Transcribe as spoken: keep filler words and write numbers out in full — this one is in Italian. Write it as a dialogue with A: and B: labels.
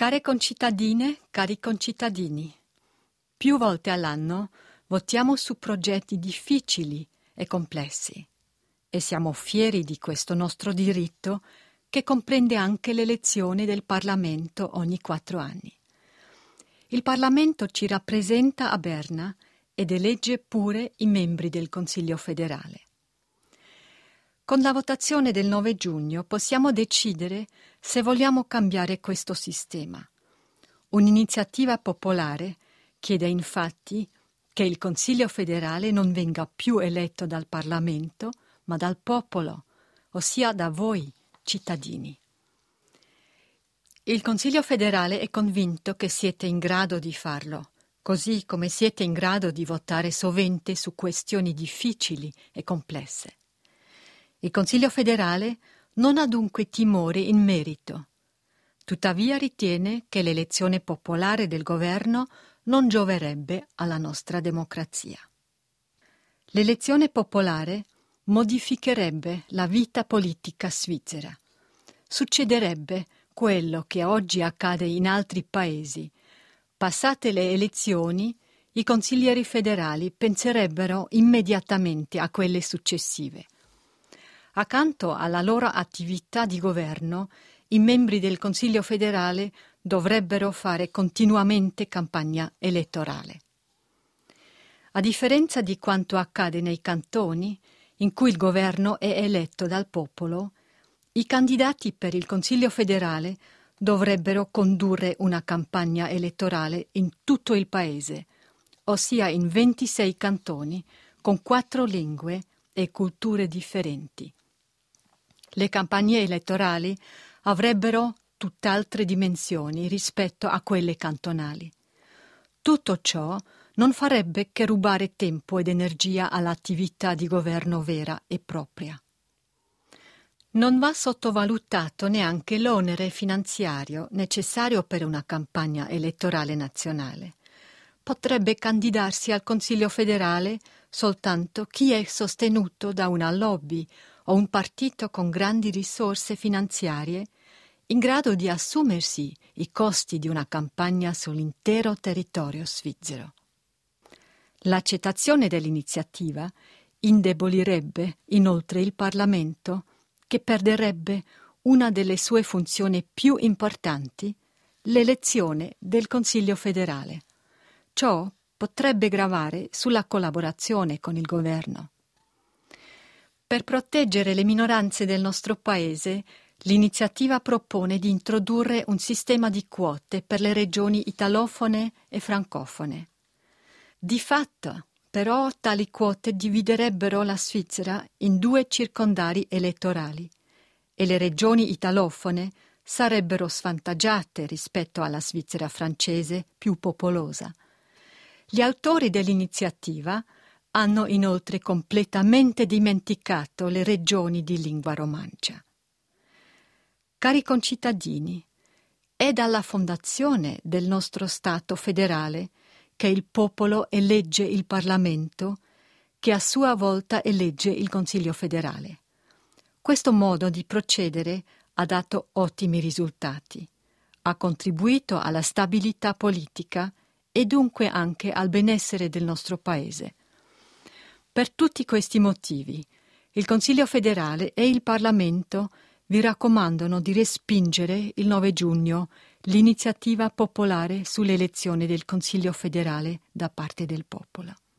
A: Care concittadine, cari concittadini, più volte all'anno votiamo su progetti difficili e complessi e siamo fieri di questo nostro diritto che comprende anche l'elezione del Parlamento ogni quattro anni. Il Parlamento ci rappresenta a Berna ed elegge pure i membri del Consiglio federale. Con la votazione del nove giugno possiamo decidere se vogliamo cambiare questo sistema. Un'iniziativa popolare chiede infatti che il Consiglio federale non venga più eletto dal Parlamento, ma dal popolo, ossia da voi, cittadini. Il Consiglio federale è convinto che siete in grado di farlo, così come siete in grado di votare sovente su questioni difficili e complesse. Il Consiglio federale non ha dunque timori in merito. Tuttavia ritiene che l'elezione popolare del governo non gioverebbe alla nostra democrazia. L'elezione popolare modificherebbe la vita politica svizzera. Succederebbe quello che oggi accade in altri paesi. Passate le elezioni, i consiglieri federali penserebbero immediatamente a quelle successive. Accanto alla loro attività di governo, i membri del Consiglio federale dovrebbero fare continuamente campagna elettorale. A differenza di quanto accade nei cantoni, in cui il governo è eletto dal popolo, i candidati per il Consiglio federale dovrebbero condurre una campagna elettorale in tutto il paese, ossia in ventisei cantoni, con quattro lingue e culture differenti. Le campagne elettorali avrebbero tutt'altre dimensioni rispetto a quelle cantonali. Tutto ciò non farebbe che rubare tempo ed energia all'attività di governo vera e propria. Non va sottovalutato neanche l'onere finanziario necessario per una campagna elettorale nazionale. Potrebbe candidarsi al Consiglio federale soltanto chi è sostenuto da una lobby o un partito con grandi risorse finanziarie in grado di assumersi i costi di una campagna sull'intero territorio svizzero. L'accettazione dell'iniziativa indebolirebbe inoltre il Parlamento, che perderebbe una delle sue funzioni più importanti, l'elezione del Consiglio federale. Ciò potrebbe gravare sulla collaborazione con il governo. Per proteggere le minoranze del nostro paese, l'iniziativa propone di introdurre un sistema di quote per le regioni italofone e francofone. Di fatto, però, tali quote dividerebbero la Svizzera in due circondari elettorali e le regioni italofone sarebbero svantaggiate rispetto alla Svizzera francese più popolosa. Gli autori dell'iniziativa hanno inoltre completamente dimenticato le regioni di lingua romancia. Cari concittadini, è dalla fondazione del nostro Stato federale che il popolo elegge il Parlamento, che a sua volta elegge il Consiglio federale. Questo modo di procedere ha dato ottimi risultati, ha contribuito alla stabilità politica e dunque anche al benessere del nostro Paese. Per tutti questi motivi, il Consiglio federale e il Parlamento vi raccomandano di respingere il nove giugno l'iniziativa popolare sull'elezione del Consiglio federale da parte del popolo.